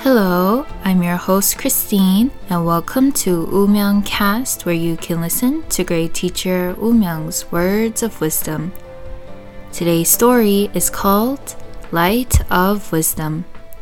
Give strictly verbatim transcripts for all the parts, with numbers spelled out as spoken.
Hello, I'm your host Christine, and welcome to Woommyeong Cast, where you can listen to great teacher Woommyeong's words of wisdom. Today's story is called Light of Wisdom.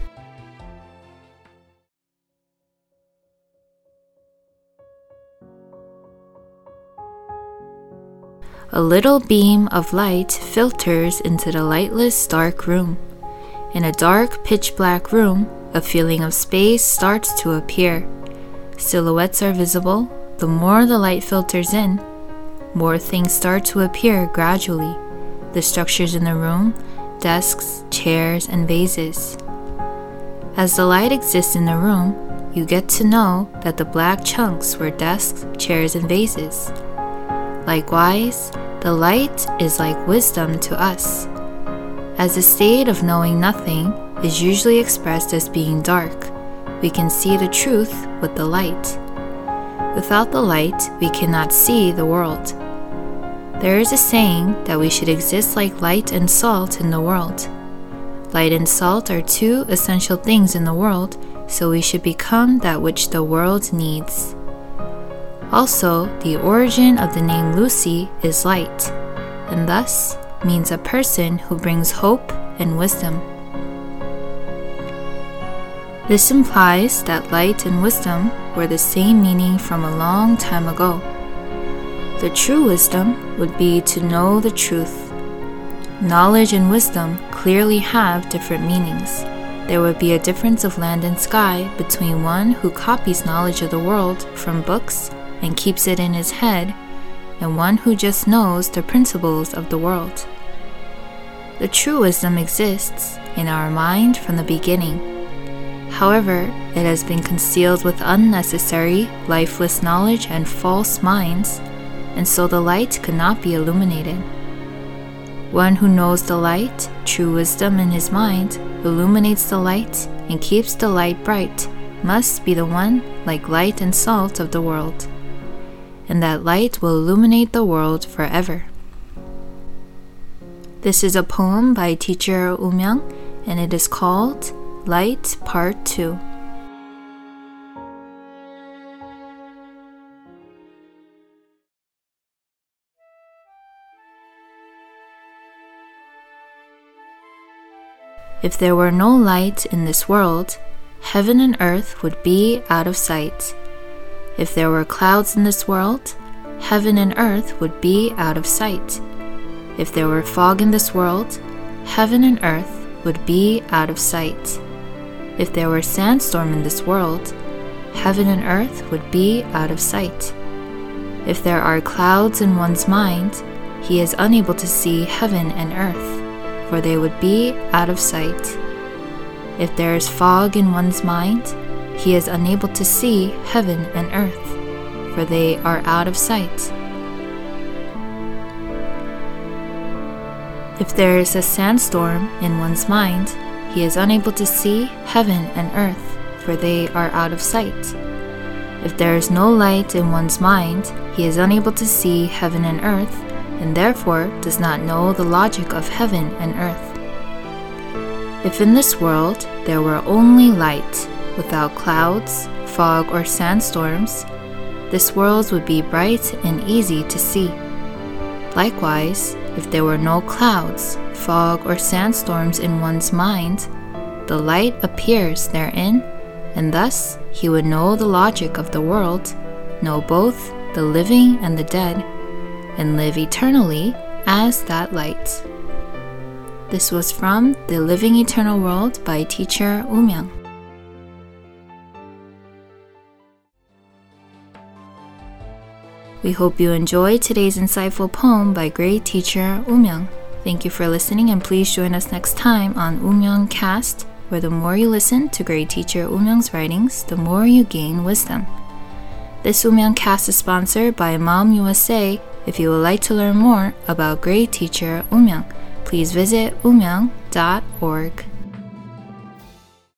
A little beam of light filters into the lightless dark room. In a dark, pitch-black room, a feeling of space starts to appear. Silhouettes are visible. The more the light filters in, more things start to appear gradually. The structures in the room, desks, chairs, and vases. As the light exists in the room, you get to know that the black chunks were desks, chairs, and vases. Likewise, the light is like wisdom to us. As the state of knowing nothing is usually expressed as being dark, we can see the truth with the light. Without the light, we cannot see the world. There is a saying that we should exist like light and salt in the world. Light and salt are two essential things in the world, so we should become that which the world needs. Also, the origin of the name Lucy is light, and thus means a person who brings hope and wisdom. This implies that light and wisdom were the same meaning from a long time ago. The true wisdom would be to know the truth. Knowledge and wisdom clearly have different meanings. There would be a difference of land and sky between one who copies knowledge of the world from books and keeps it in his head, and one who just knows the principles of the world. The true wisdom exists in our mind from the beginning. However, it has been concealed with unnecessary, lifeless knowledge and false minds, and so the light could not be illuminated. One who knows the light, true wisdom in his mind, illuminates the light and keeps the light bright, must be the one like light and salt of the world. And that light will illuminate the world forever. This is a poem by teacher Woommyeong, and it is called Light Part two. If there were no light in this world, heaven and earth would be out of sight. If there were clouds in this world, heaven and earth would be out of sight. If there were fog in this world, heaven and earth would be out of sight. If there were sandstorm in this world, heaven and earth would be out of sight. If there are clouds in one's mind, he is unable to see heaven and earth, for they would be out of sight. If there is fog in one's mind, he is unable to see heaven and earth, for they are out of sight. If there is a sandstorm in one's mind, he is unable to see heaven and earth, for they are out of sight. If there is no light in one's mind, he is unable to see heaven and earth, and therefore does not know the logic of heaven and earth. If in this world there were only light, without clouds, fog, or sandstorms, this world would be bright and easy to see. Likewise, if there were no clouds, fog, or sandstorms in one's mind, the light appears therein, and thus he would know the logic of the world, know both the living and the dead, and live eternally as that light. This was from The Living Eternal World by teacher Woommyeong. We hope you enjoyed today's insightful poem by great teacher Woommyeong. Thank you for listening, and please join us next time on Woommyeong Cast, where the more you listen to great teacher Woommyeong's writings, the more you gain wisdom. This Woommyeong Cast is sponsored by Mom U S A. If you would like to learn more about great teacher Woommyeong, please visit woommyeong dot org.